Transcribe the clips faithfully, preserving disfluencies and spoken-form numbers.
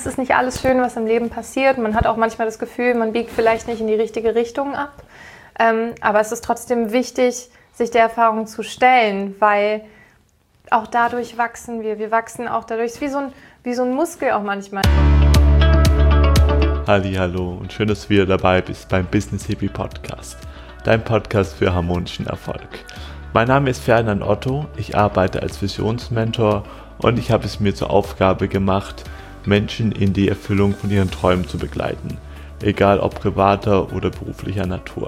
es ist nicht alles schön, was im Leben passiert. Man hat auch manchmal das Gefühl, man biegt vielleicht nicht in die richtige Richtung ab. Ähm, aber es ist trotzdem wichtig, sich der Erfahrung zu stellen, weil auch dadurch wachsen wir. Wir wachsen auch dadurch. Es ist wie so ein, wie so ein Muskel auch manchmal. Hallihallo und schön, dass du wieder dabei bist beim Business Hippie Podcast, dein Podcast für harmonischen Erfolg. Mein Name ist Ferdinand Otto, ich arbeite als Visionsmentor und ich habe es mir zur Aufgabe gemacht, Menschen in die Erfüllung von ihren Träumen zu begleiten, egal ob privater oder beruflicher Natur.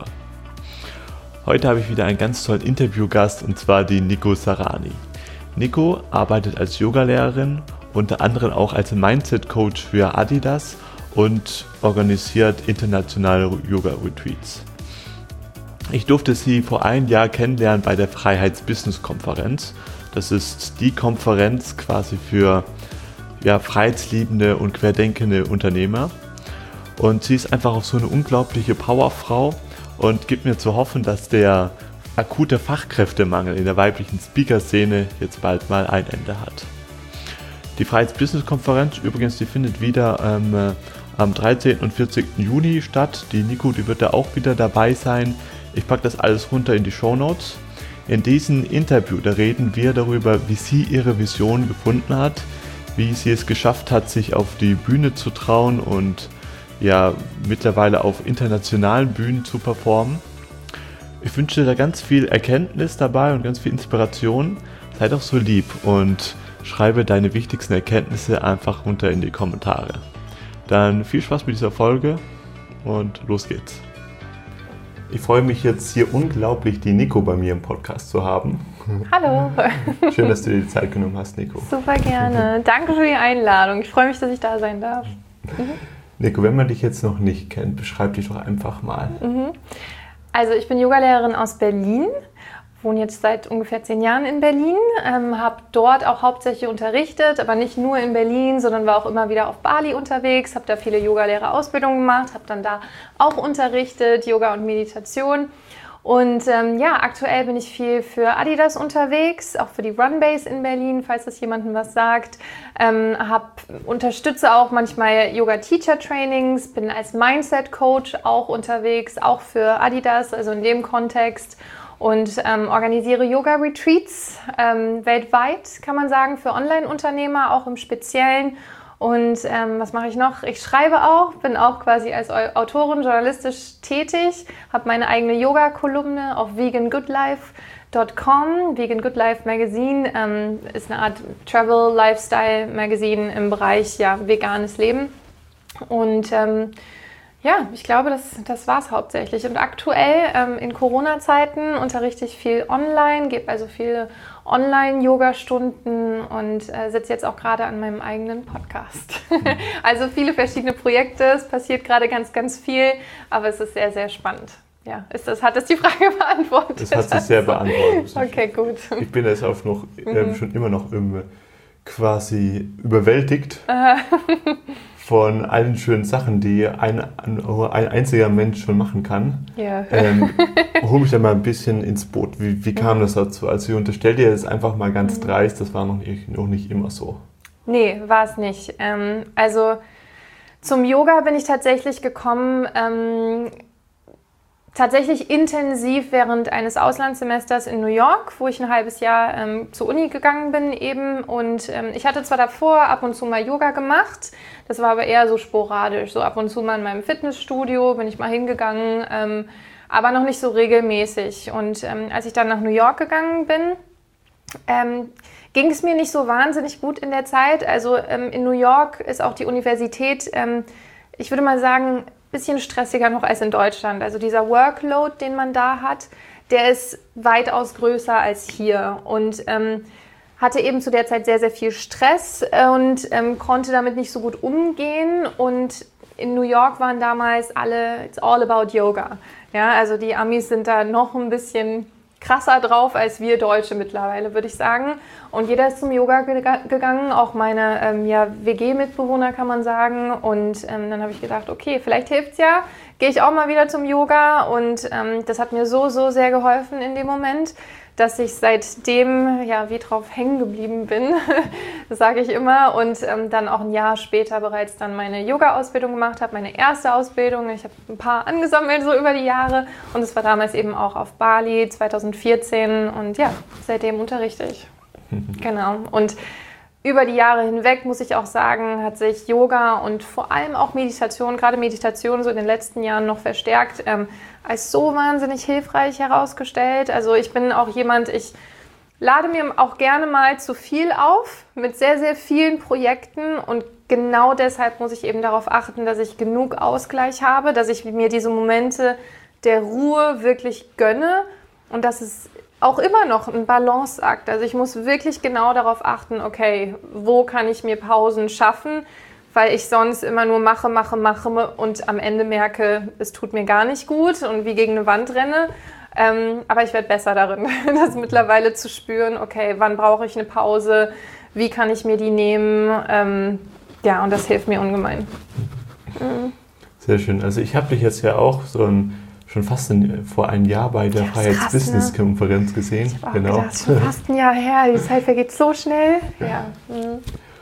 Heute habe ich wieder einen ganz tollen Interviewgast und zwar die Nico Sarani. Nico arbeitet als Yogalehrerin, unter anderem auch als Mindset-Coach für Adidas und organisiert internationale Yoga-Retreats. Ich durfte sie vor einem Jahr kennenlernen bei der Freiheits-Business-Konferenz. Das ist die Konferenz quasi für ja, freiheitsliebende und querdenkende Unternehmer. Und sie ist einfach auch so eine unglaubliche Powerfrau und gibt mir zu hoffen, dass der akute Fachkräftemangel in der weiblichen Speaker-Szene jetzt bald mal ein Ende hat. Die Freiheits-Business-Konferenz übrigens, die findet wieder ähm, am dreizehnten und vierzehnten Juni statt. Die Nico, die wird da auch wieder dabei sein. Ich packe das alles runter in die Shownotes. In diesem Interview, da reden wir darüber, wie sie ihre Vision gefunden hat, wie sie es geschafft hat, sich auf die Bühne zu trauen und ja mittlerweile auf internationalen Bühnen zu performen. Ich wünsche dir da ganz viel Erkenntnis dabei und ganz viel Inspiration. Sei doch so lieb und schreibe deine wichtigsten Erkenntnisse einfach runter in die Kommentare. Dann viel Spaß mit dieser Folge und los geht's. Ich freue mich jetzt hier unglaublich, die Nico bei mir im Podcast zu haben. Hallo. Schön, dass du dir die Zeit genommen hast, Nico. Super gerne. Danke für die Einladung. Ich freue mich, dass ich da sein darf. Mhm. Nico, wenn man dich jetzt noch nicht kennt, beschreib dich doch einfach mal. Mhm. Also ich bin Yogalehrerin aus Berlin, wohne jetzt seit ungefähr zehn Jahren in Berlin, ähm, habe dort auch hauptsächlich unterrichtet, aber nicht nur in Berlin, sondern war auch immer wieder auf Bali unterwegs, habe da viele Yogalehrerausbildungen gemacht, habe dann da auch unterrichtet, Yoga und Meditation. Und ähm, ja, aktuell bin ich viel für Adidas unterwegs, auch für die Runbase in Berlin, falls das jemandem was sagt. Ähm, hab, unterstütze auch manchmal Yoga-Teacher-Trainings, bin als Mindset-Coach auch unterwegs, auch für Adidas, also in dem Kontext. Und ähm, organisiere Yoga-Retreats ähm, weltweit, kann man sagen, für Online-Unternehmer, auch im Speziellen. Und ähm, was mache ich noch? Ich schreibe auch, bin auch quasi als Autorin journalistisch tätig, habe meine eigene Yoga-Kolumne auf vegan good life dot com. Vegan Good Life Magazine ähm, ist eine Art Travel-Lifestyle-Magazine im Bereich ja, veganes Leben. Und ähm, ja, ich glaube, das, das war es hauptsächlich. Und aktuell ähm, in Corona-Zeiten unterrichte ich viel online, gebe also viele Online-Yoga-Stunden und äh, sitze jetzt auch gerade an meinem eigenen Podcast. Also viele verschiedene Projekte, es passiert gerade ganz, ganz viel, aber es ist sehr, sehr spannend. Ja, ist das, hat das die Frage beantwortet? Das hat sich sehr beantwortet. Okay, gut. Ich bin jetzt auch noch, äh, mhm. schon immer noch im, quasi überwältigt von allen schönen Sachen, die ein, ein einziger Mensch schon machen kann. Ja. Ähm, hol mich da mal ein bisschen ins Boot. Wie, wie kam das dazu? Also ich unterstelle dir das einfach mal ganz dreist, das war noch nicht, noch nicht immer so. Nee, war es nicht. Ähm, also zum Yoga bin ich tatsächlich gekommen, ähm, tatsächlich intensiv während eines Auslandssemesters in New York, wo ich ein halbes Jahr ähm, zur Uni gegangen bin eben. Und ähm, ich hatte zwar davor ab und zu mal Yoga gemacht, das war aber eher so sporadisch. So ab und zu mal in meinem Fitnessstudio bin ich mal hingegangen, ähm, aber noch nicht so regelmäßig. Und ähm, als ich dann nach New York gegangen bin, ähm, ging es mir nicht so wahnsinnig gut in der Zeit. Also ähm, in New York ist auch die Universität, ähm, ich würde mal sagen, bisschen stressiger noch als in Deutschland. Also dieser Workload, den man da hat, der ist weitaus größer als hier und ähm, hatte eben zu der Zeit sehr, sehr viel Stress und ähm, konnte damit nicht so gut umgehen. Und in New York waren damals alle, it's all about Yoga. Ja, also die Amis sind da noch ein bisschen krasser drauf als wir Deutsche mittlerweile, würde ich sagen. Und jeder ist zum Yoga ge- gegangen, auch meine ähm, ja, W G-Mitbewohner, kann man sagen. Und ähm, dann habe ich gedacht, okay, vielleicht hilft's ja, gehe ich auch mal wieder zum Yoga. Und ähm, das hat mir so, so sehr geholfen in dem Moment, dass ich seitdem ja wie drauf hängen geblieben bin, das sage ich immer, und ähm, dann auch ein Jahr später bereits dann meine Yoga-Ausbildung gemacht habe, meine erste Ausbildung. Ich habe ein paar angesammelt so über die Jahre und es war damals eben auch auf Bali zwanzig vierzehn und ja, seitdem unterrichte ich. Genau. Und über die Jahre hinweg, muss ich auch sagen, hat sich Yoga und vor allem auch Meditation, gerade Meditation so in den letzten Jahren noch verstärkt, ähm, als so wahnsinnig hilfreich herausgestellt. Also ich bin auch jemand, ich lade mir auch gerne mal zu viel auf mit sehr, sehr vielen Projekten und genau deshalb muss ich eben darauf achten, dass ich genug Ausgleich habe, dass ich mir diese Momente der Ruhe wirklich gönne und dass es auch immer noch ein Balanceakt. Also ich muss wirklich genau darauf achten, okay, wo kann ich mir Pausen schaffen, weil ich sonst immer nur mache, mache, mache und am Ende merke, es tut mir gar nicht gut und wie gegen eine Wand renne. Ähm, aber ich werde besser darin, das mittlerweile zu spüren, okay, wann brauche ich eine Pause, wie kann ich mir die nehmen. Ähm, ja, und das hilft mir ungemein. Mhm. Sehr schön. Also ich habe dich jetzt ja auch so ein schon fast ein, vor einem Jahr bei der ja, Freiheits-Business-Konferenz gesehen. Ich habe auch genau. gedacht, schon fast ein Jahr her, die Zeit vergeht so schnell. Ja. Mhm.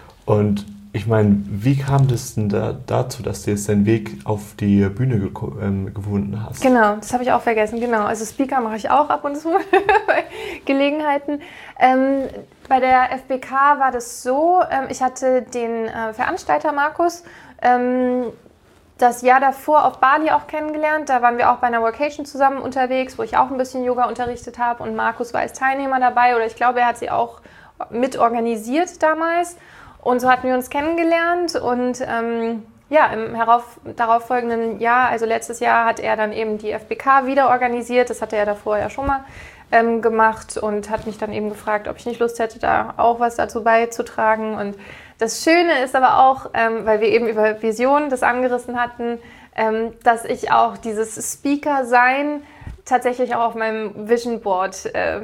Und ich meine, wie kam das denn da, dazu, dass du jetzt deinen Weg auf die Bühne ge ähm, gefunden hast? Genau, das habe ich auch vergessen. Genau, also Speaker mache ich auch ab und zu bei Gelegenheiten. Ähm, bei der F B K war das so, ähm, ich hatte den äh, Veranstalter Markus, ähm, das Jahr davor auf Bali auch kennengelernt. Da waren wir auch bei einer Workation zusammen unterwegs, wo ich auch ein bisschen Yoga unterrichtet habe und Markus war als Teilnehmer dabei oder ich glaube, er hat sie auch mit organisiert damals und so hatten wir uns kennengelernt und ähm, ja, im herauf, darauffolgenden Jahr, also letztes Jahr, hat er dann eben die F B K wieder organisiert, das hatte er davor ja schon mal ähm, gemacht und hat mich dann eben gefragt, ob ich nicht Lust hätte, da auch was dazu beizutragen und das Schöne ist aber auch, ähm, weil wir eben über Vision das angerissen hatten, ähm, dass ich auch dieses Speaker-Sein tatsächlich auch auf meinem Vision Board äh,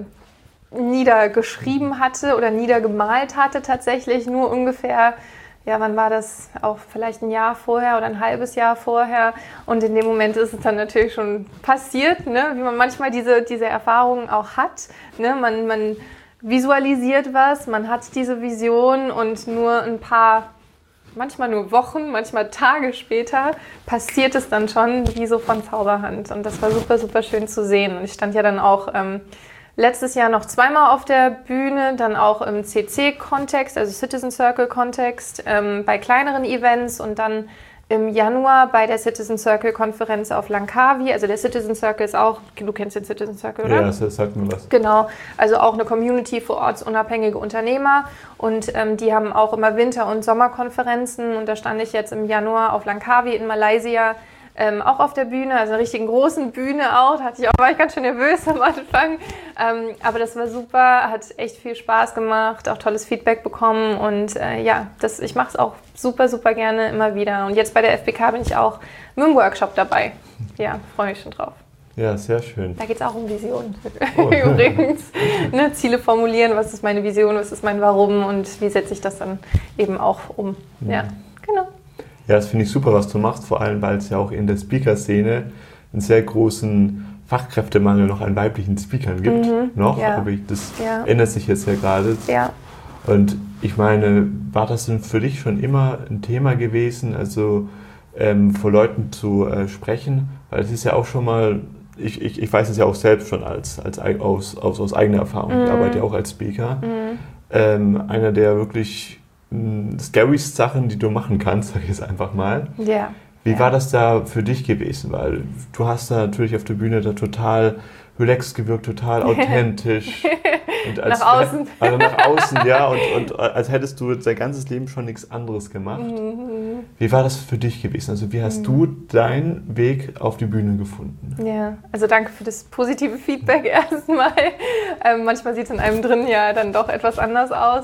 niedergeschrieben hatte oder niedergemalt hatte tatsächlich, nur ungefähr, ja, wann war das? Auch vielleicht ein Jahr vorher oder ein halbes Jahr vorher und in dem Moment ist es dann natürlich schon passiert, ne? Wie man manchmal diese, diese Erfahrungen auch hat, ne? Man, man visualisiert was, man hat diese Vision und nur ein paar, manchmal nur Wochen, manchmal Tage später passiert es dann schon wie so von Zauberhand und das war super, super schön zu sehen und ich stand ja dann auch ähm, letztes Jahr noch zweimal auf der Bühne, dann auch im C C-Kontext, also Citizen Circle-Kontext, ähm, bei kleineren Events und dann im Januar bei der Citizen Circle-Konferenz auf Langkawi. Also der Citizen Circle ist auch, du kennst den Citizen Circle, oder? Ja, das sagt mir was. Genau, also auch eine Community für ortsunabhängige Unternehmer und ähm, die haben auch immer Winter- und Sommerkonferenzen und da stand ich jetzt im Januar auf Langkawi in Malaysia Ähm, auch auf der Bühne, also einer richtigen großen Bühne auch, da hatte ich auch, war ich ganz schön nervös am Anfang, ähm, aber das war super, hat echt viel Spaß gemacht, auch tolles Feedback bekommen und äh, ja, das, ich mache es auch super, super gerne immer wieder und jetzt bei der F B K bin ich auch mit dem Workshop dabei, ja, freue mich schon drauf. Ja, sehr schön. Da geht es auch um Vision oh. übrigens, ne, Ziele formulieren, was ist meine Vision, was ist mein Warum und wie setze ich das dann eben auch um, mhm. ja, genau. Ja, das finde ich super, was du machst, vor allem, weil es ja auch in der Speaker-Szene einen sehr großen Fachkräftemangel noch an weiblichen Speakern gibt. Mhm, noch, ja. aber ich, das ja. ändert sich jetzt ja gerade. Ja. Und ich meine, war das denn für dich schon immer ein Thema gewesen, also ähm, vor Leuten zu äh, sprechen? Weil es ist ja auch schon mal, ich, ich, ich weiß es ja auch selbst schon als, als aus, aus, aus eigener Erfahrung, mhm. ich arbeite ja auch als Speaker, mhm. ähm, einer der wirklich scariest Sachen, die du machen kannst, sag ich jetzt einfach mal. Ja. Wie ja. war das da für dich gewesen? Weil du hast da natürlich auf der Bühne da total relaxed gewirkt, total authentisch. Und als nach außen. Also nach außen, ja. Und, und als hättest du dein ganzes Leben schon nichts anderes gemacht. Mhm. Wie war das für dich gewesen? Also wie hast mhm. du deinen Weg auf die Bühne gefunden? Ja, also danke für das positive Feedback erstmal. Ähm, manchmal sieht es in einem drin ja dann doch etwas anders aus.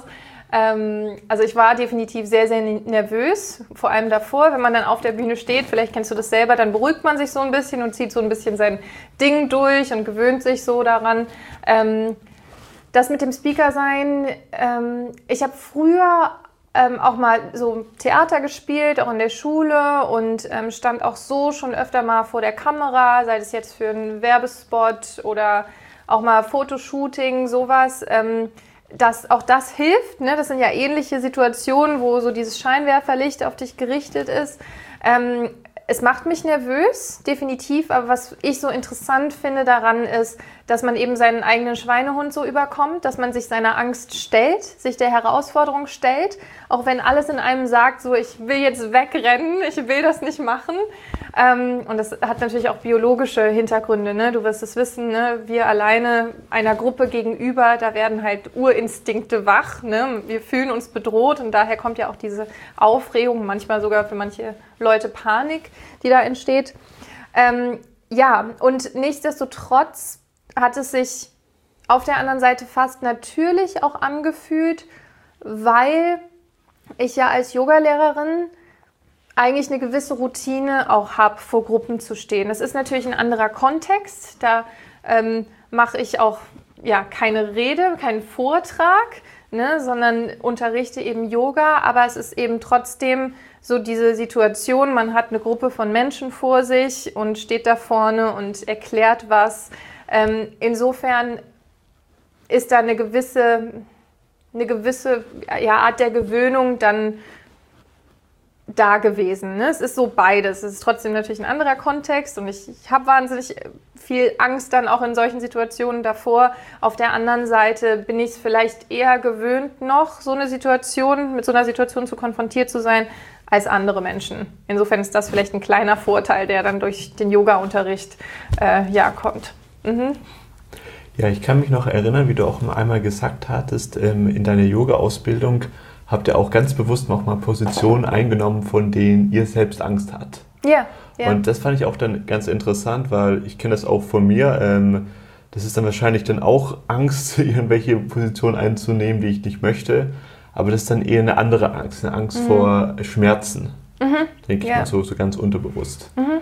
Ähm, also ich war definitiv sehr, sehr nervös, vor allem davor, wenn man dann auf der Bühne steht, vielleicht kennst du das selber, dann beruhigt man sich so ein bisschen und zieht so ein bisschen sein Ding durch und gewöhnt sich so daran. Ähm, das mit dem Speaker-Sein, ähm, ich habe früher ähm, auch mal so Theater gespielt, auch in der Schule und ähm, stand auch so schon öfter mal vor der Kamera, sei es jetzt für einen Werbespot oder auch mal Fotoshooting, sowas, ähm, dass auch das hilft. Ne? Das sind ja ähnliche Situationen, wo so dieses Scheinwerferlicht auf dich gerichtet ist. Ähm, Es macht mich nervös, definitiv, aber was ich so interessant finde daran ist, dass man eben seinen eigenen Schweinehund so überkommt, dass man sich seiner Angst stellt, sich der Herausforderung stellt, auch wenn alles in einem sagt, so ich will jetzt wegrennen, ich will das nicht machen. Ähm, und das hat natürlich auch biologische Hintergründe, ne? Du wirst es wissen, ne? Wir alleine einer Gruppe gegenüber, da werden halt Urinstinkte wach, ne? Wir fühlen uns bedroht und daher kommt ja auch diese Aufregung, manchmal sogar für manche Leute Panik, die da entsteht. Ähm, ja, und nichtsdestotrotz hat es sich auf der anderen Seite fast natürlich auch angefühlt, weil ich ja als Yogalehrerin eigentlich eine gewisse Routine auch habe, vor Gruppen zu stehen. Das ist natürlich ein anderer Kontext. Da ähm, mache ich auch ja, keine Rede, keinen Vortrag, ne, sondern unterrichte eben Yoga. Aber es ist eben trotzdem so diese Situation, man hat eine Gruppe von Menschen vor sich und steht da vorne und erklärt was. Ähm, insofern ist da eine gewisse, eine gewisse ja, Art der Gewöhnung dann da gewesen. Ne? Es ist so beides. Es ist trotzdem natürlich ein anderer Kontext und ich, ich habe wahnsinnig viel Angst dann auch in solchen Situationen davor. Auf der anderen Seite bin ich es vielleicht eher gewöhnt noch, so eine Situation, mit so einer Situation zu konfrontiert zu sein, als andere Menschen. Insofern ist das vielleicht ein kleiner Vorteil, der dann durch den Yoga-Unterricht äh, ja, kommt. Mhm. Ja, ich kann mich noch erinnern, wie du auch einmal gesagt hattest, ähm, in deiner Yoga-Ausbildung habt ihr auch ganz bewusst nochmal Positionen eingenommen, von denen ihr selbst Angst habt. Ja, ja. Und das fand ich auch dann ganz interessant, weil ich kenne das auch von mir. Ähm, das ist dann wahrscheinlich dann auch Angst, irgendwelche Positionen einzunehmen, die ich nicht möchte. Aber das ist dann eher eine andere Angst, eine Angst mhm. vor Schmerzen, mhm. denke ich ja. mal so, so ganz unterbewusst. Mhm.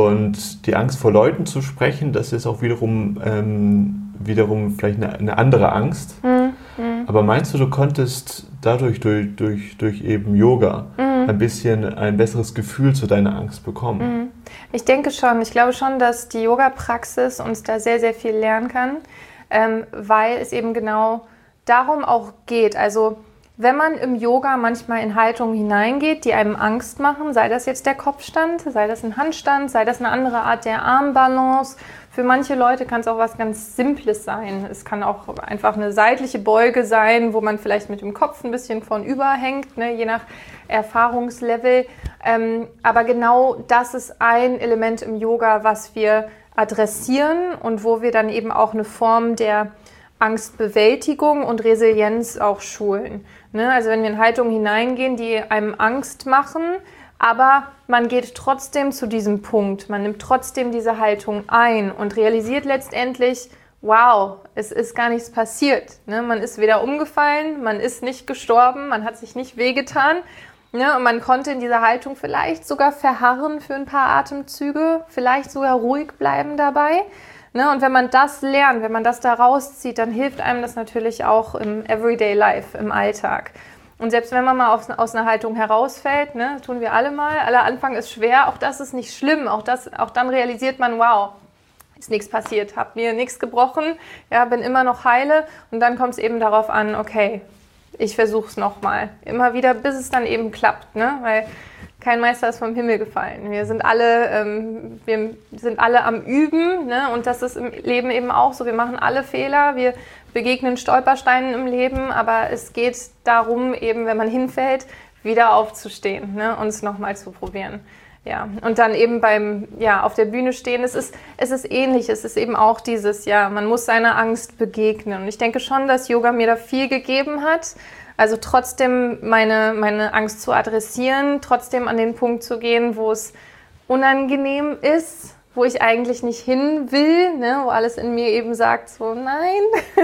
Und die Angst vor Leuten zu sprechen, das ist auch wiederum, ähm, wiederum vielleicht eine, eine andere Angst. Mhm. Mhm. Aber meinst du, du konntest dadurch, durch, durch, durch eben Yoga, mhm. ein bisschen ein besseres Gefühl zu deiner Angst bekommen? Mhm. Ich denke schon. Ich glaube schon, dass die Yoga-Praxis uns da sehr, sehr viel lernen kann, ähm, weil es eben genau darum auch geht. Also wenn man im Yoga manchmal in Haltungen hineingeht, die einem Angst machen, sei das jetzt der Kopfstand, sei das ein Handstand, sei das eine andere Art der Armbalance. Für manche Leute kann es auch was ganz Simples sein. Es kann auch einfach eine seitliche Beuge sein, wo man vielleicht mit dem Kopf ein bisschen vornüber hängt, ne, je nach Erfahrungslevel. Ähm, aber genau das ist ein Element im Yoga, was wir adressieren und wo wir dann eben auch eine Form der Angstbewältigung und Resilienz auch schulen. Ne? Also wenn wir in Haltungen hineingehen, die einem Angst machen, aber man geht trotzdem zu diesem Punkt, man nimmt trotzdem diese Haltung ein und realisiert letztendlich, wow, es ist gar nichts passiert. Ne? Man ist weder umgefallen, man ist nicht gestorben, man hat sich nicht wehgetan. Ne? Und man konnte in dieser Haltung vielleicht sogar verharren für ein paar Atemzüge, vielleicht sogar ruhig bleiben dabei. Ne, und wenn man das lernt, wenn man das da rauszieht, dann hilft einem das natürlich auch im Everyday Life, im Alltag. Und selbst wenn man mal aus, aus einer Haltung herausfällt, ne, tun wir alle mal, aller Anfang ist schwer, auch das ist nicht schlimm, auch, das, auch dann realisiert man, wow, ist nichts passiert, hab mir nichts gebrochen, ja, bin immer noch heile und dann kommt es eben darauf an, okay, ich versuche es nochmal, immer wieder, bis es dann eben klappt, ne, weil kein Meister ist vom Himmel gefallen. Wir sind alle, ähm, wir sind alle am Üben, ne? Und das ist im Leben eben auch so. Wir machen alle Fehler, wir begegnen Stolpersteinen im Leben, aber es geht darum, eben, wenn man hinfällt, wieder aufzustehen, ne? Und es nochmal zu probieren. Ja. Und dann eben beim, ja, auf der Bühne stehen, es ist, es ist ähnlich, es ist eben auch dieses, ja, man muss seiner Angst begegnen. Und ich denke schon, dass Yoga mir da viel gegeben hat. Also trotzdem meine, meine Angst zu adressieren, trotzdem an den Punkt zu gehen, wo es unangenehm ist, wo ich eigentlich nicht hin will, ne, wo alles in mir eben sagt, so nein,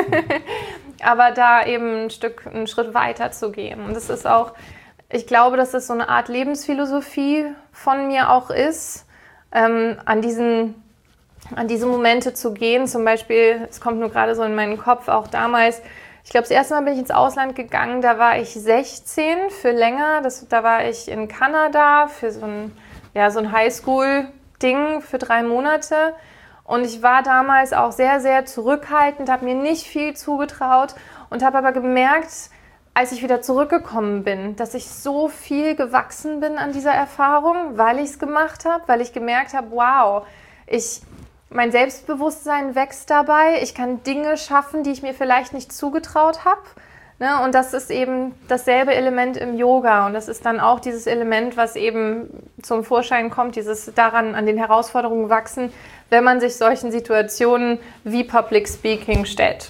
aber da eben ein Stück, einen Schritt weiter zu gehen. Und das ist auch, ich glaube, dass das so eine Art Lebensphilosophie von mir auch ist, ähm, an diesen, an diese Momente zu gehen. Zum Beispiel, es kommt nur gerade so in meinen Kopf, auch damals, ich glaube, das erste Mal bin ich ins Ausland gegangen, da war ich sechzehn für länger. Das, da war ich in Kanada für so ein, ja, so ein Highschool-Ding für drei Monate. Und ich war damals auch sehr, sehr zurückhaltend, habe mir nicht viel zugetraut und habe aber gemerkt, als ich wieder zurückgekommen bin, dass ich so viel gewachsen bin an dieser Erfahrung, weil ich es gemacht habe, weil ich gemerkt habe, wow, ich, mein Selbstbewusstsein wächst dabei, ich kann Dinge schaffen, die ich mir vielleicht nicht zugetraut habe. Ne? Und das ist eben dasselbe Element im Yoga und das ist dann auch dieses Element, was eben zum Vorschein kommt, dieses daran an den Herausforderungen wachsen, wenn man sich solchen Situationen wie Public Speaking stellt.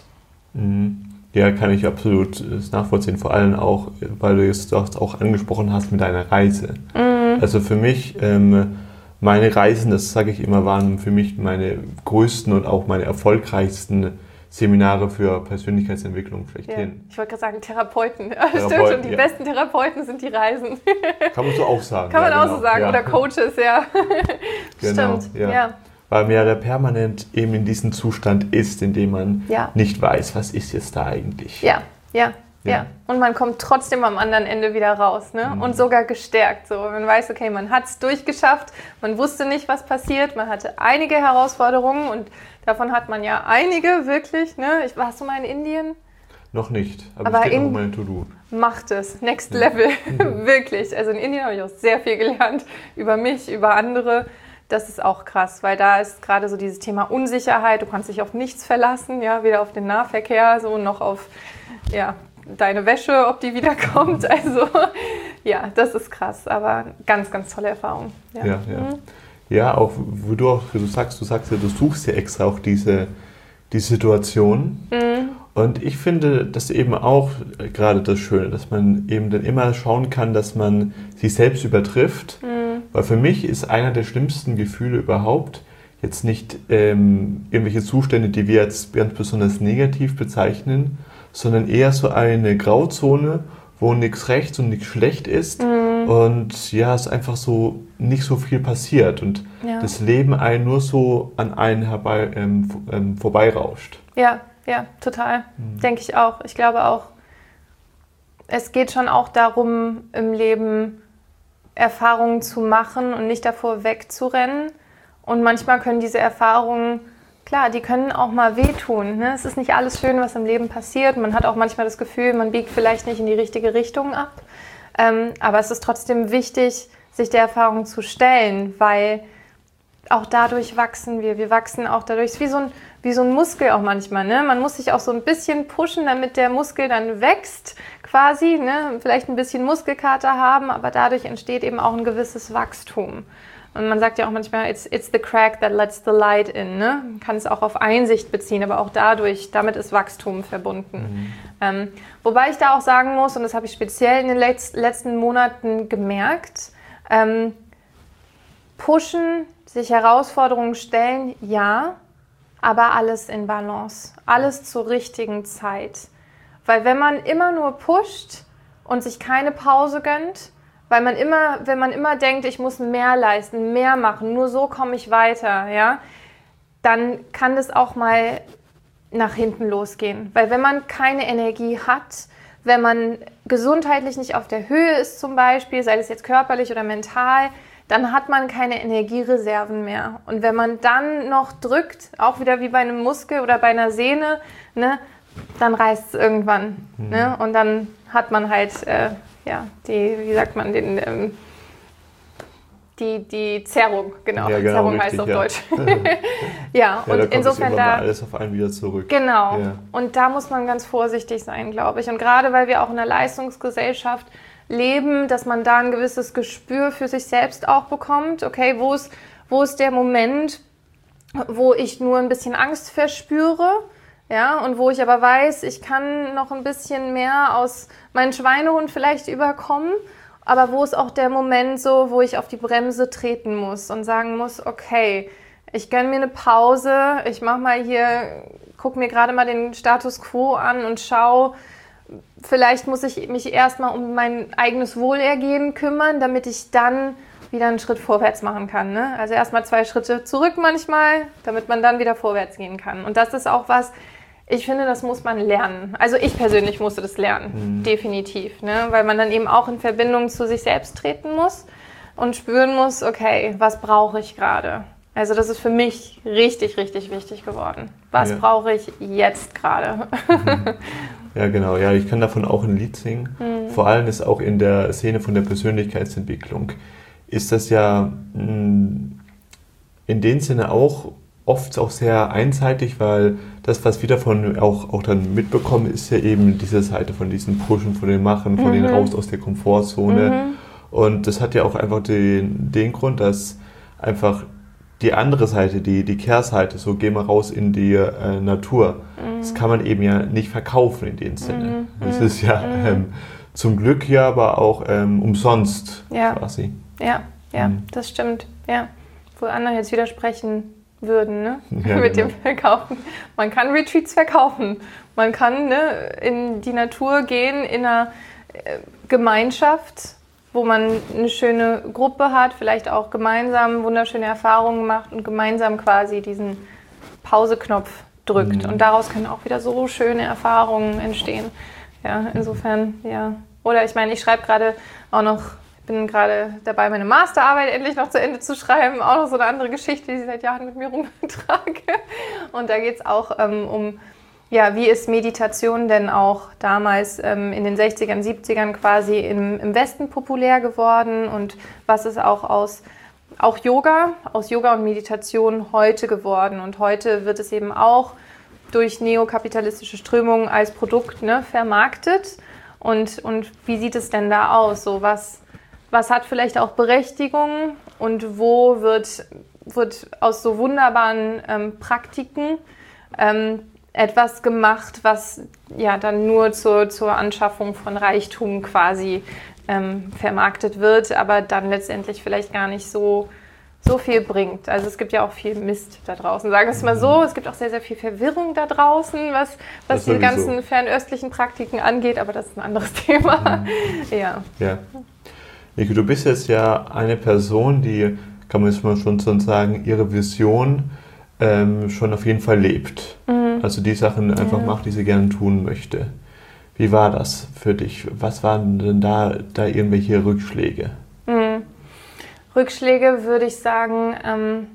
Ja, kann ich absolut nachvollziehen, vor allem auch, weil du es auch angesprochen hast mit deiner Reise. Mhm. Also für mich, ähm, meine Reisen, das sage ich immer, waren für mich meine größten und auch meine erfolgreichsten Seminare für Persönlichkeitsentwicklung schlechthin. Ja, ich wollte gerade sagen, Therapeuten. Therapeuten stimmt schon, die ja. besten Therapeuten sind die Reisen. Kann man so auch sagen. Kann man ja, auch genau. so sagen. Ja. Oder Coaches, ja. Genau, stimmt, ja. ja. Weil man ja permanent eben in diesem Zustand ist, in dem man ja. nicht weiß, was ist jetzt da eigentlich. Ja, ja, ja, ja. Und man kommt trotzdem am anderen Ende wieder raus, ne? Mhm. Und sogar gestärkt. So. Man weiß, okay, man hat es durchgeschafft, man wusste nicht, was passiert, man hatte einige Herausforderungen und davon hat man ja einige wirklich. Ne? Ich, warst du mal in Indien? Noch nicht, aber, aber es steht in, noch mein To-Do. Macht es, next ja. level, wirklich. Also in Indien habe ich auch sehr viel gelernt über mich, über andere. Das ist auch krass, weil da ist gerade so dieses Thema Unsicherheit. Du kannst dich auf nichts verlassen, ja, weder auf den Nahverkehr so noch auf ja, deine Wäsche, ob die wiederkommt. Also ja, das ist krass, aber ganz, ganz tolle Erfahrung. Ja, ja, ja. Mhm. ja auch wo du auch du sagst, du sagst ja, du suchst ja extra auch diese, die Situation. Mhm. Und ich finde das eben auch gerade das Schöne, dass man eben dann immer schauen kann, dass man sich selbst übertrifft. Mhm. Weil für mich ist einer der schlimmsten Gefühle überhaupt jetzt nicht ähm, irgendwelche Zustände, die wir jetzt ganz besonders negativ bezeichnen, sondern eher so eine Grauzone, wo nichts rechts und nichts schlecht ist. Mhm. Und ja, es einfach so nicht so viel passiert und ja. das Leben einen nur so an einen herbei, ähm, ähm, vorbeirauscht. Ja. Ja, total. Mhm. Denke ich auch. Ich glaube auch, es geht schon auch darum, im Leben Erfahrungen zu machen und nicht davor wegzurennen. Und manchmal können diese Erfahrungen, klar, die können auch mal wehtun. Ne? Es ist nicht alles schön, was im Leben passiert. Man hat auch manchmal das Gefühl, man biegt vielleicht nicht in die richtige Richtung ab. Ähm, aber es ist trotzdem wichtig, sich der Erfahrung zu stellen, weil auch dadurch wachsen wir. Wir wachsen auch dadurch. Es ist wie so ein, wie so ein Muskel auch manchmal. Ne? Man muss sich auch so ein bisschen pushen, damit der Muskel dann wächst quasi. Ne? Vielleicht ein bisschen Muskelkater haben, aber dadurch entsteht eben auch ein gewisses Wachstum. Und man sagt ja auch manchmal, it's, it's the crack that lets the light in. Ne? Man kann es auch auf Einsicht beziehen, aber auch dadurch, damit ist Wachstum verbunden. Mhm. Ähm, wobei ich da auch sagen muss, und das habe ich speziell in den letz- letzten Monaten gemerkt, ähm, pushen, sich Herausforderungen stellen, ja, aber alles in Balance, alles zur richtigen Zeit. Weil wenn man immer nur pusht und sich keine Pause gönnt, weil man immer, wenn man immer denkt, ich muss mehr leisten, mehr machen, nur so komme ich weiter, ja, dann kann das auch mal nach hinten losgehen. Weil wenn man keine Energie hat, wenn man gesundheitlich nicht auf der Höhe ist zum Beispiel, sei es jetzt körperlich oder mental, dann hat man keine Energiereserven mehr. Und wenn man dann noch drückt, auch wieder wie bei einem Muskel oder bei einer Sehne, ne, dann reißt es irgendwann. Mhm. Ne? Und dann hat man halt, äh, ja, die, wie sagt man, den, ähm, die, die Zerrung, genau. Ja, genau, Zerrung richtig, heißt auf ja. Deutsch. ja, ja, und da insofern da alles auf einen wieder zurück. Genau. Ja. Und da muss man ganz vorsichtig sein, glaube ich. Und gerade weil wir auch in einer Leistungsgesellschaft leben, dass man da ein gewisses Gespür für sich selbst auch bekommt. Okay, wo ist, wo ist der Moment, wo ich nur ein bisschen Angst verspüre, ja, und wo ich aber weiß, ich kann noch ein bisschen mehr aus meinem Schweinehund vielleicht überkommen, aber wo ist auch der Moment so, wo ich auf die Bremse treten muss und sagen muss, okay, ich gönne mir eine Pause, ich mache mal hier, gucke mir gerade mal den Status Quo an und schaue, vielleicht muss ich mich erstmal um mein eigenes Wohlergehen kümmern, damit ich dann wieder einen Schritt vorwärts machen kann. Ne? Also erstmal zwei Schritte zurück manchmal, damit man dann wieder vorwärts gehen kann. Und das ist auch was, ich finde, das muss man lernen. Also ich persönlich musste das lernen, mhm. definitiv. Ne? Weil man dann eben auch in Verbindung zu sich selbst treten muss und spüren muss, okay, was brauche ich gerade? Also das ist für mich richtig, richtig wichtig geworden. Was ja. brauche ich jetzt gerade? Mhm. Ja, genau. Ja, ich kann davon auch ein Lied singen. Mhm. Vor allem ist auch in der Szene von der Persönlichkeitsentwicklung, ist das ja mh, in dem Sinne auch oft auch sehr einseitig, weil das, was wir davon auch, auch dann mitbekommen, ist ja eben diese Seite von diesen Pushen, von den Machen, von mhm. den raus aus der Komfortzone. Mhm. Und das hat ja auch einfach den, den Grund, dass einfach die andere Seite, die, die Kehrseite, so geh mal raus in die äh, Natur, mhm. das kann man eben ja nicht verkaufen in dem Sinne. Mhm. Das ist ja mhm. ähm, zum Glück ja aber auch ähm, umsonst ja. quasi. Ja, ja, mhm. das stimmt. Ja. Wo andere jetzt widersprechen würden, ne? Ja, mit genau. dem Verkaufen. Man kann Retreats verkaufen. Man kann ne, in die Natur gehen, in einer äh, Gemeinschaft, wo man eine schöne Gruppe hat, vielleicht auch gemeinsam wunderschöne Erfahrungen macht und gemeinsam quasi diesen Pause-Knopf drückt. Mhm. Und daraus können auch wieder so schöne Erfahrungen entstehen. Ja, insofern, ja. Oder ich meine, ich schreibe gerade auch noch, ich bin gerade dabei, meine Masterarbeit endlich noch zu Ende zu schreiben. Auch noch so eine andere Geschichte, die ich seit Jahren mit mir rumtrage. Und da geht es auch ähm, um, ja, wie ist Meditation denn auch damals ähm, in den sechzigern, siebzigern quasi im, im Westen populär geworden und was ist auch aus auch Yoga, aus Yoga und Meditation heute geworden. Und heute wird es eben auch durch neokapitalistische Strömungen als Produkt ne, vermarktet. Und, und wie sieht es denn da aus? So was, was hat vielleicht auch Berechtigung und wo wird, wird aus so wunderbaren ähm, Praktiken ähm, etwas gemacht, was ja dann nur zur, zur Anschaffung von Reichtum quasi ähm, vermarktet wird, aber dann letztendlich vielleicht gar nicht so, so viel bringt. Also es gibt ja auch viel Mist da draußen. Sagen wir es mal so, es gibt auch sehr, sehr viel Verwirrung da draußen, was, was die ganzen fernöstlichen Praktiken angeht, aber das ist ein anderes Thema. Mhm. ja. ja. Nico, du bist jetzt ja eine Person, die, kann man jetzt mal schon sagen, ihre Vision ähm, schon auf jeden Fall lebt. Mhm. Also die Sachen einfach ja. macht, die sie gerne tun möchte. Wie war das für dich? Was waren denn da, da irgendwelche Rückschläge? Mhm. Rückschläge würde ich sagen, ähm,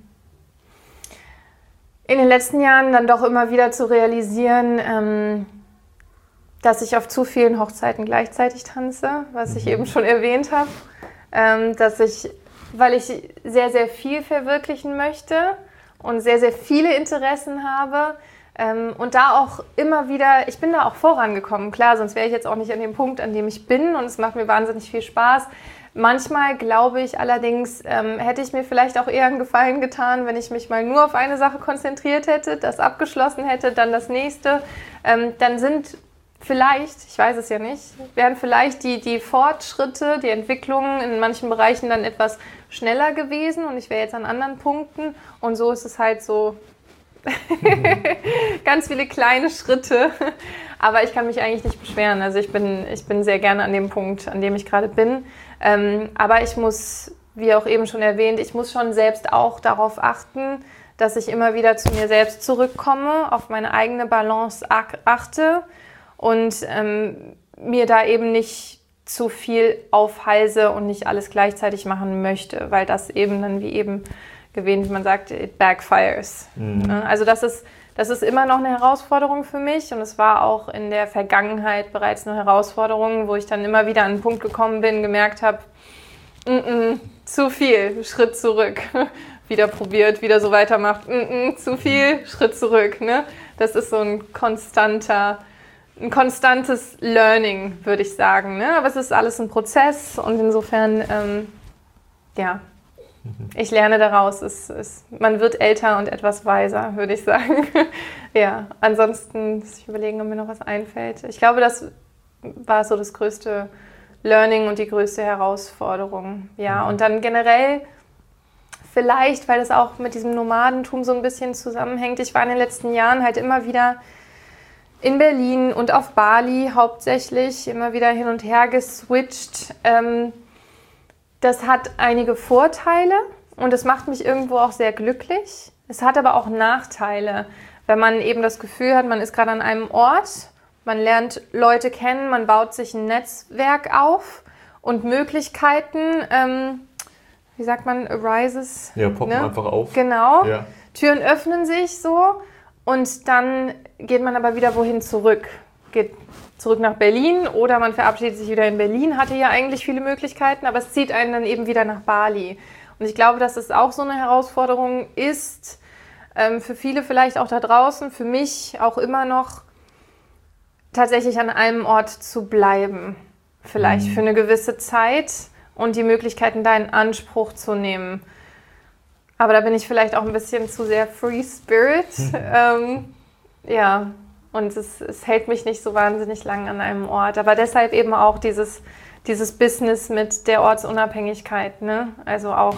in den letzten Jahren dann doch immer wieder zu realisieren, ähm, dass ich auf zu vielen Hochzeiten gleichzeitig tanze, was ich mhm. eben schon erwähnt habe. Ähm, dass ich, weil ich sehr, sehr viel verwirklichen möchte und sehr, sehr viele Interessen habe ähm, und da auch immer wieder, ich bin da auch vorangekommen, klar, sonst wäre ich jetzt auch nicht an dem Punkt, an dem ich bin und es macht mir wahnsinnig viel Spaß. Manchmal glaube ich allerdings, ähm, hätte ich mir vielleicht auch eher einen Gefallen getan, wenn ich mich mal nur auf eine Sache konzentriert hätte, das abgeschlossen hätte, dann das nächste. Ähm, dann sind vielleicht, ich weiß es ja nicht, wären vielleicht die, die Fortschritte, die Entwicklungen in manchen Bereichen dann etwas schneller gewesen und ich wäre jetzt an anderen Punkten und so ist es halt so ganz viele kleine Schritte, aber ich kann mich eigentlich nicht beschweren. Also ich bin, ich bin sehr gerne an dem Punkt, an dem ich gerade bin. Ähm, aber ich muss, wie auch eben schon erwähnt, ich muss schon selbst auch darauf achten, dass ich immer wieder zu mir selbst zurückkomme, auf meine eigene Balance achte und ähm, mir da eben nicht zu viel aufhalse und nicht alles gleichzeitig machen möchte, weil das eben dann, wie eben erwähnt, wie man sagt, it backfires. Mhm. Also das ist, das ist immer noch eine Herausforderung für mich und es war auch in der Vergangenheit bereits eine Herausforderung, wo ich dann immer wieder an einen Punkt gekommen bin, gemerkt habe, zu viel, Schritt zurück. Wieder probiert, wieder so weitermacht, zu viel, Schritt zurück. Ne? Das ist so ein konstanter, ein konstantes Learning, würde ich sagen. Ne? Aber es ist alles ein Prozess und insofern, ähm, ja, ich lerne daraus. Es, es, man wird älter und etwas weiser, würde ich sagen. Ja, ansonsten muss ich überlegen, ob mir noch was einfällt. Ich glaube, das war so das größte Learning und die größte Herausforderung. Ja, und dann generell vielleicht, weil das auch mit diesem Nomadentum so ein bisschen zusammenhängt. Ich war in den letzten Jahren halt immer wieder in Berlin und auf Bali hauptsächlich, immer wieder hin und her geswitcht. Ähm, Das hat einige Vorteile und es macht mich irgendwo auch sehr glücklich. Es hat aber auch Nachteile, wenn man eben das Gefühl hat, man ist gerade an einem Ort, man lernt Leute kennen, man baut sich ein Netzwerk auf und Möglichkeiten, ähm, wie sagt man, arises. Ja, poppen ne? einfach auf. Genau. Ja. Türen öffnen sich so und dann geht man aber wieder wohin zurück. Geht zurück nach Berlin oder man verabschiedet sich wieder in Berlin, hatte ja eigentlich viele Möglichkeiten, aber es zieht einen dann eben wieder nach Bali. Und ich glaube, dass es auch so eine Herausforderung ist, ähm, für viele vielleicht auch da draußen, für mich auch immer noch, tatsächlich an einem Ort zu bleiben. Vielleicht mhm. für eine gewisse Zeit und die Möglichkeiten da in Anspruch zu nehmen. Aber da bin ich vielleicht auch ein bisschen zu sehr Free Spirit. Mhm. Ähm, ja, und es, es hält mich nicht so wahnsinnig lang an einem Ort. Aber deshalb eben auch dieses, dieses Business mit der Ortsunabhängigkeit. Ne? Also auch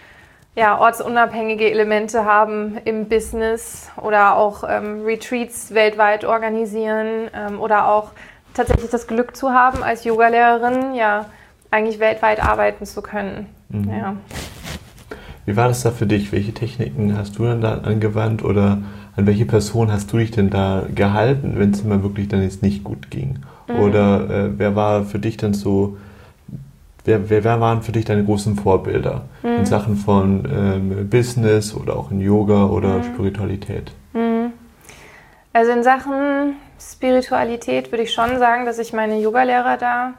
ja, ortsunabhängige Elemente haben im Business oder auch ähm, Retreats weltweit organisieren ähm, oder auch tatsächlich das Glück zu haben, als Yogalehrerin ja eigentlich weltweit arbeiten zu können. Mhm. Ja. Wie war das da für dich? Welche Techniken hast du dann da angewandt oder an welche Person hast du dich denn da gehalten, wenn es mal wirklich dann jetzt nicht gut ging? Mhm. Oder äh, wer war für dich dann so, wer, wer, wer waren für dich deine großen Vorbilder mhm. in Sachen von ähm, Business oder auch in Yoga oder mhm. Spiritualität? Mhm. Also in Sachen Spiritualität würde ich schon sagen, dass ich meine Yogalehrer da,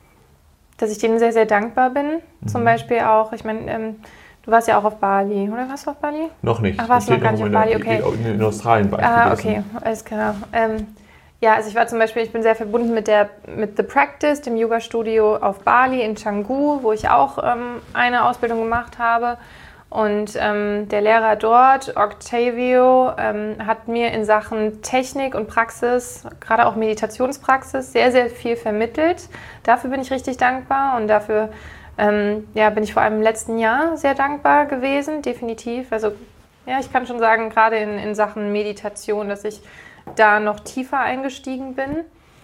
dass ich denen sehr, sehr dankbar bin. Mhm. Zum Beispiel auch, ich meine, ähm, du warst ja auch auf Bali, oder warst du auf Bali? Noch nicht. Ach, warst du noch gar nicht auf Bali, okay. In Australien war ich Ah, okay, alles klar. Ähm, ja, also ich war zum Beispiel, ich bin sehr verbunden mit der mit The Practice, dem Yoga-Studio auf Bali in Canggu, wo ich auch ähm, eine Ausbildung gemacht habe. Und ähm, der Lehrer dort, Octavio, ähm, hat mir in Sachen Technik und Praxis, gerade auch Meditationspraxis, sehr, sehr viel vermittelt. Dafür bin ich richtig dankbar und dafür Ähm, ja, bin ich vor allem im letzten Jahr sehr dankbar gewesen, definitiv. Also ja, ich kann schon sagen, gerade in, in Sachen Meditation, dass ich da noch tiefer eingestiegen bin.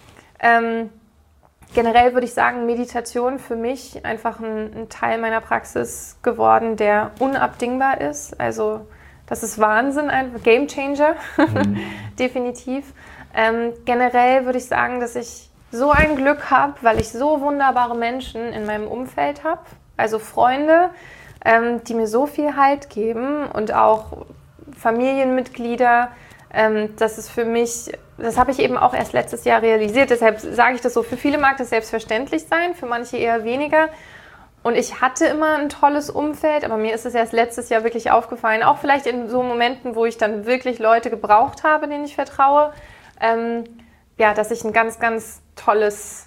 Ähm, generell würde ich sagen, Meditation für mich einfach ein, ein Teil meiner Praxis geworden, der unabdingbar ist. Also das ist Wahnsinn, ein Game Changer, mhm. definitiv. Ähm, generell würde ich sagen, dass ich so ein Glück habe, weil ich so wunderbare Menschen in meinem Umfeld habe, also Freunde, ähm, die mir so viel Halt geben und auch Familienmitglieder. Ähm, das ist für mich, das habe ich eben auch erst letztes Jahr realisiert, deshalb sage ich das so, für viele mag das selbstverständlich sein, für manche eher weniger. Und ich hatte immer ein tolles Umfeld, aber mir ist es erst letztes Jahr wirklich aufgefallen, auch vielleicht in so Momenten, wo ich dann wirklich Leute gebraucht habe, denen ich vertraue, ähm, ja, dass ich ein ganz, ganz tolles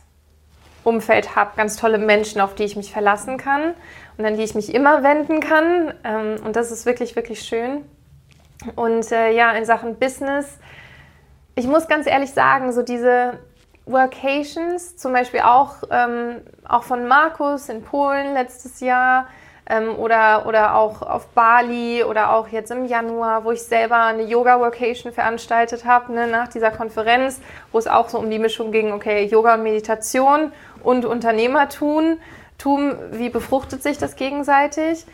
Umfeld habe, ganz tolle Menschen, auf die ich mich verlassen kann und an die ich mich immer wenden kann. Ähm, und das ist wirklich, wirklich schön. Und äh, ja, in Sachen Business, ich muss ganz ehrlich sagen, so diese Workations, zum Beispiel auch, ähm, auch von Markus in Polen letztes Jahr, Ähm, oder, oder auch auf Bali oder auch jetzt im Januar, wo ich selber eine Yoga-Workation veranstaltet habe, ne, nach dieser Konferenz, wo es auch so um die Mischung ging, okay, Yoga und Meditation und Unternehmertum, Tum, wie befruchtet sich das gegenseitig?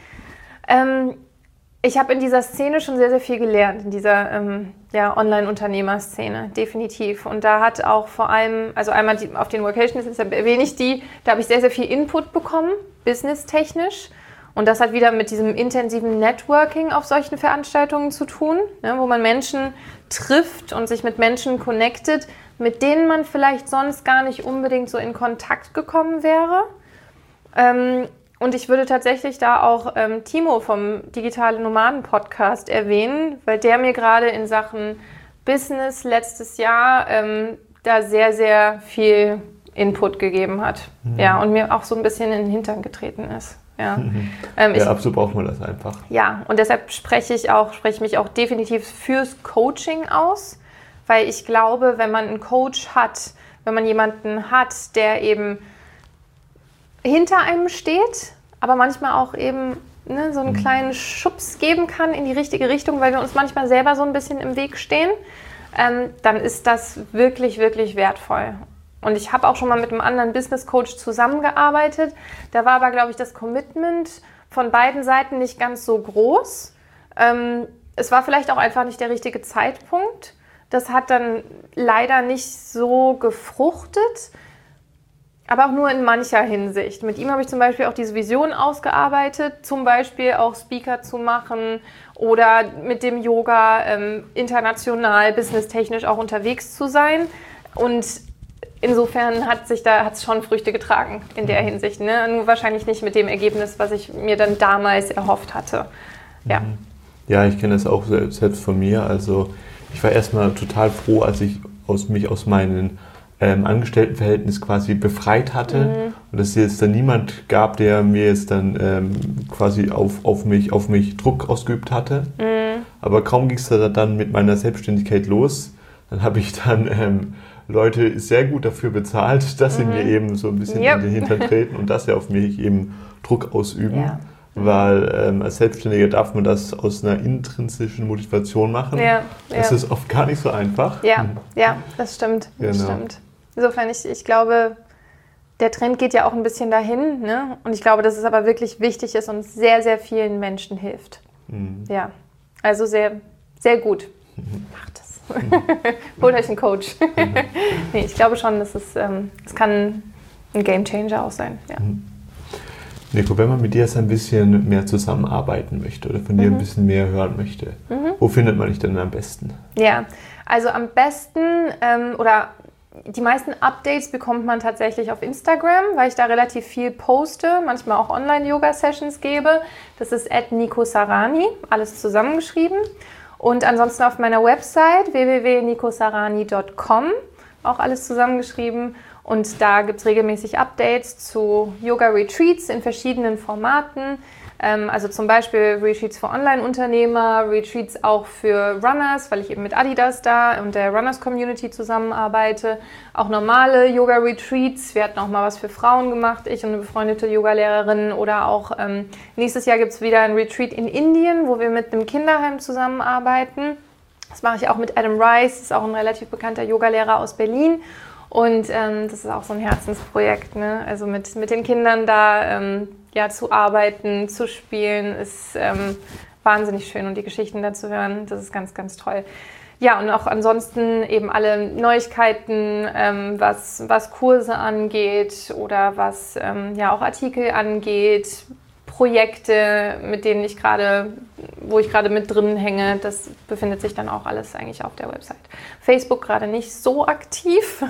Ähm, ich habe in dieser Szene schon sehr, sehr viel gelernt, in dieser ähm, ja, Online-Unternehmer-Szene, definitiv. Und da hat auch vor allem, also einmal die, auf den Workations, deshalb erwähne ich die, da habe ich sehr, sehr viel Input bekommen, businesstechnisch. Und das hat wieder mit diesem intensiven Networking auf solchen Veranstaltungen zu tun, ne, wo man Menschen trifft und sich mit Menschen connectet, mit denen man vielleicht sonst gar nicht unbedingt so in Kontakt gekommen wäre. Ähm, und ich würde tatsächlich da auch ähm, Timo vom Digitale Nomaden Podcast erwähnen, weil der mir gerade in Sachen Business letztes Jahr ähm, da sehr, sehr viel Input gegeben hat. Mhm. Ja, und mir auch so ein bisschen in den Hintern getreten ist. Ja, mhm. ähm, ich, ja, absolut braucht man das einfach. Ja, und deshalb spreche ich auch, spreche mich auch definitiv fürs Coaching aus, weil ich glaube, wenn man einen Coach hat, wenn man jemanden hat, der eben hinter einem steht, aber manchmal auch eben ne, so einen mhm. kleinen Schubs geben kann in die richtige Richtung, weil wir uns manchmal selber so ein bisschen im Weg stehen, ähm, dann ist das wirklich, wirklich wertvoll. Und ich habe auch schon mal mit einem anderen Business Coach zusammengearbeitet. Da war aber, glaube ich, das Commitment von beiden Seiten nicht ganz so groß. Ähm, es war vielleicht auch einfach nicht der richtige Zeitpunkt. Das hat dann leider nicht so gefruchtet. aber auch nur in mancher Hinsicht. Mit ihm habe ich zum Beispiel auch diese Vision ausgearbeitet, zum Beispiel auch Speaker zu machen oder mit dem Yoga ähm, international, businesstechnisch auch unterwegs zu sein. Und insofern hat sich da hat's schon Früchte getragen in der Hinsicht. Ne? Nur wahrscheinlich nicht mit dem Ergebnis, was ich mir dann damals erhofft hatte. Ja, ja, ich kenne das auch selbst von mir. Also ich war erstmal total froh, als ich aus, mich aus meinem ähm, Angestelltenverhältnis quasi befreit hatte. Mhm. Und dass es jetzt dann niemand gab, der mir jetzt dann ähm, quasi auf, auf, mich, auf mich Druck ausgeübt hatte. Mhm. Aber kaum ging es dann mit meiner Selbstständigkeit los. Dann habe ich dann ähm, Leute sehr gut dafür bezahlt, dass sie mhm. mir eben so ein bisschen yep. in den Hintern treten und dass sie auf mich eben Druck ausüben. Ja. Weil ähm, als Selbstständiger darf man das aus einer intrinsischen Motivation machen. Ja, das ja. ist oft gar nicht so einfach. Ja, ja, das stimmt. Das genau. stimmt. Insofern, ich, ich glaube, der Trend geht ja auch ein bisschen dahin. Ne? Und ich glaube, dass es aber wirklich wichtig ist und sehr, sehr vielen Menschen hilft. Mhm. Ja, also sehr, sehr gut. Mhm. Macht das. Holt euch einen Coach. Mhm. Nee, ich glaube schon, dass es, ähm, es kann ein Gamechanger auch sein. Ja. Mhm. Nico, wenn man mit dir jetzt ein bisschen mehr zusammenarbeiten möchte oder von dir mhm. ein bisschen mehr hören möchte, mhm. wo findet man dich denn am besten? Ja, also am besten ähm, oder die meisten Updates bekommt man tatsächlich auf Instagram, weil ich da relativ viel poste, manchmal auch Online-Yoga-Sessions gebe. Das ist at Nico Sarani, alles zusammengeschrieben. Und ansonsten auf meiner Website w w w punkt nico sarani punkt com, auch alles zusammengeschrieben. Und da gibt es regelmäßig Updates zu Yoga-Retreats in verschiedenen Formaten. Ähm, also zum Beispiel Retreats für Online-Unternehmer, Retreats auch für Runners, weil ich eben mit Adidas da und der Runners-Community zusammenarbeite. Auch normale Yoga-Retreats. Wir hatten auch mal was für Frauen gemacht, ich und eine befreundete Yogalehrerin. Oder auch ähm, nächstes Jahr gibt es wieder ein Retreat in Indien, wo wir mit einem Kinderheim zusammenarbeiten. Das mache ich auch mit Adam Rice, das ist auch ein relativ bekannter Yogalehrer aus Berlin. Und ähm, das ist auch so ein Herzensprojekt, ne? Also mit, mit den Kindern da ähm, ja, zu arbeiten, zu spielen, ist ähm, wahnsinnig schön. Und die Geschichten dazu hören, das ist ganz, ganz toll. Ja, und auch ansonsten eben alle Neuigkeiten, ähm, was, was Kurse angeht oder was ähm, ja auch Artikel angeht, Projekte, mit denen ich gerade, wo ich gerade mit drin hänge, das befindet sich dann auch alles eigentlich auf der Website. Facebook gerade nicht so aktiv,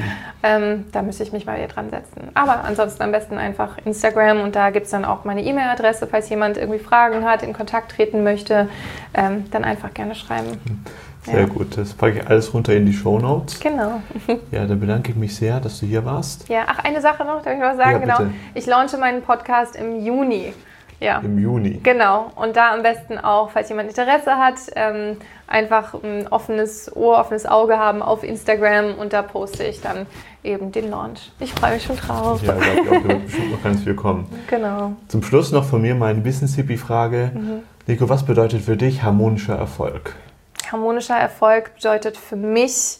ähm, da müsste ich mich mal wieder dran setzen. Aber ansonsten am besten einfach Instagram und da gibt es dann auch meine E-Mail-Adresse, falls jemand irgendwie Fragen hat, in Kontakt treten möchte, ähm, dann einfach gerne schreiben. Sehr ja. gut, das packe ich alles runter in die Shownotes. Genau. Ja, dann bedanke ich mich sehr, dass du hier warst. Ja, ach, eine Sache noch, darf ich noch sagen? Ja, genau. bitte. Ich launche meinen Podcast im Juni. Ja. Im Juni. Genau. Und da am besten auch, falls jemand Interesse hat, ähm, einfach ein offenes Ohr, offenes Auge haben auf Instagram und da poste ich dann eben den Launch. Ich freue mich schon drauf. Ja, glaube ich auch, da wird bestimmt noch ganz viel kommen. Genau. Zum Schluss noch von mir meine Business-Hippie-Frage. Mhm. Nico, was bedeutet für dich harmonischer Erfolg? Harmonischer Erfolg bedeutet für mich,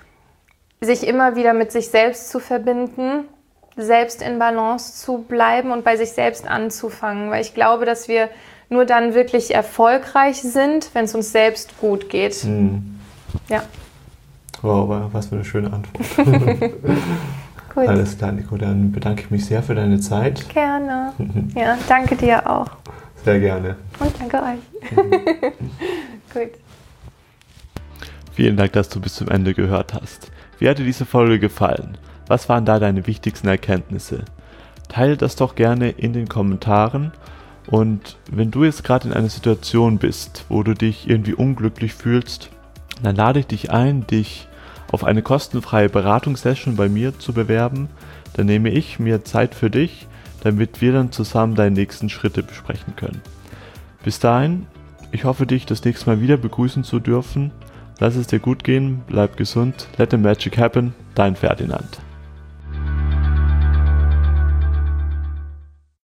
sich immer wieder mit sich selbst zu verbinden, selbst in Balance zu bleiben und bei sich selbst anzufangen. Weil ich glaube, dass wir nur dann wirklich erfolgreich sind, wenn es uns selbst gut geht. Mhm. Ja. Wow, was für eine schöne Antwort. Gut. Alles klar, Nico, dann bedanke ich mich sehr für deine Zeit. Gerne. Ja, danke dir auch. Sehr gerne. Und danke euch. Gut. Vielen Dank, dass du bis zum Ende gehört hast. Wie hat dir diese Folge gefallen? Was waren da deine wichtigsten Erkenntnisse? Teile das doch gerne in den Kommentaren. Und wenn du jetzt gerade in einer Situation bist, wo du dich irgendwie unglücklich fühlst, dann lade ich dich ein, dich auf eine kostenfreie Beratungssession bei mir zu bewerben. Dann nehme ich mir Zeit für dich, damit wir dann zusammen deine nächsten Schritte besprechen können. Bis dahin, ich hoffe, dich das nächste Mal wieder begrüßen zu dürfen. Lass es dir gut gehen, bleib gesund, let the magic happen, dein Ferdinand.